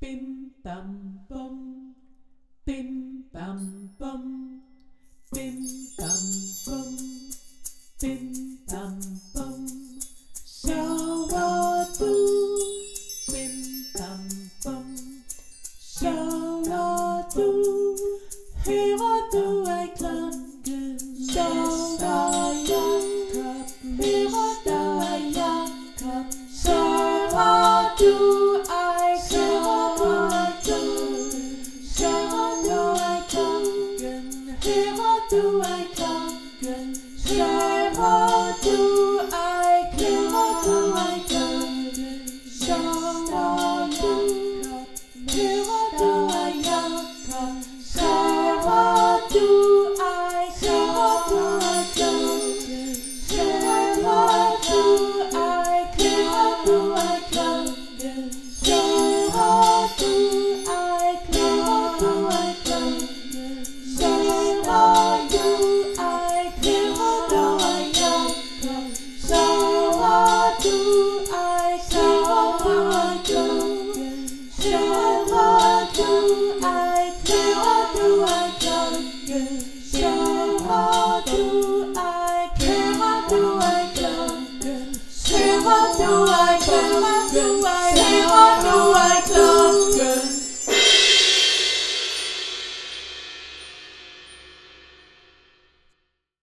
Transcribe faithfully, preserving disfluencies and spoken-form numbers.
Bim bam bum, bim bam bum, bim bam bum, bim bam bum. Sover du? Bim bam bum. Sover du? Hører du ej klokken? Sover Jakob? Hører du ej Jakob? Sover du ej? Sover du? Sover du ej klokken? Hører du ej klokken? Sover du ej? Hører du ej klokken? Sover Jakob? Hører du ej Jakob? Sover du ej? Hører du ej klokken? Sover du ej? Hører du ej klokken? Sover du ej? Hører du ej klokken? Sover du ej? Hører du ej Jakob? Sover du ej? Hører du ej klokken? Sover du ej? Hører du ej klokken? Sover du ej? Hører du ej klokken? Sover du ej?